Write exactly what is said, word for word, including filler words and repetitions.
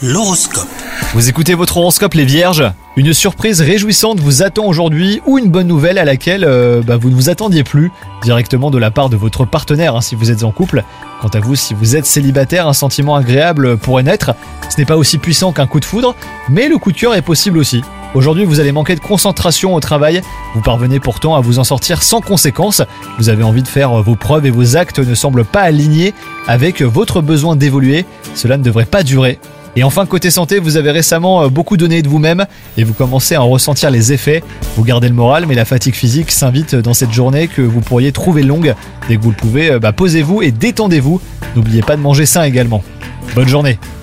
L'horoscope. Vous écoutez votre horoscope les vierges. Une surprise réjouissante vous attend aujourd'hui ou une bonne nouvelle à laquelle euh, bah, vous ne vous attendiez plus directement de la part de votre partenaire hein, si vous êtes en couple. Quant à vous, si vous êtes célibataire, un sentiment agréable pourrait naître. Ce n'est pas aussi puissant qu'un coup de foudre, mais le coup de cœur est possible aussi. Aujourd'hui, vous allez manquer de concentration au travail. Vous parvenez pourtant à vous en sortir sans conséquence. Vous avez envie de faire vos preuves et vos actes ne semblent pas alignés avec votre besoin d'évoluer. Cela ne devrait pas durer. Et enfin, côté santé, vous avez récemment beaucoup donné de vous-même et vous commencez à en ressentir les effets. Vous gardez le moral, mais la fatigue physique s'invite dans cette journée que vous pourriez trouver longue. Dès que vous le pouvez, bah, posez-vous et détendez-vous. N'oubliez pas de manger sain également. Bonne journée.